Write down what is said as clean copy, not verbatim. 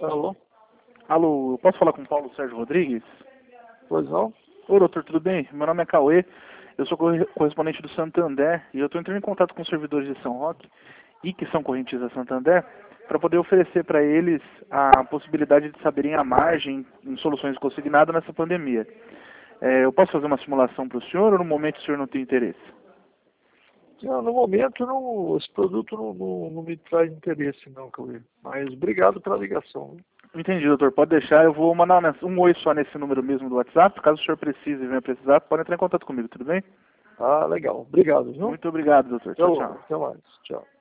Alô? Alô, eu posso falar com o Paulo Sérgio Rodrigues? Pois não? Oi, doutor, tudo bem? Meu nome é Cauê, eu sou correspondente do Santander e eu estou entrando em contato com os servidores de São Roque e que são correntistas Santander para poder oferecer para eles a possibilidade de saberem a margem em soluções consignadas nessa pandemia. Eu posso fazer uma simulação para o senhor ou no momento o senhor não tem interesse? Não, no momento esse produto não me traz interesse não, Cauê. Mas obrigado pela ligação. Entendi, doutor. Pode deixar. Eu vou mandar um oi só nesse número mesmo do WhatsApp. Caso o senhor precise e venha precisar, pode entrar em contato comigo, tudo bem? Ah, legal. Obrigado, viu? Muito obrigado, doutor. Até Tchau, logo. tchau. Até mais. Tchau.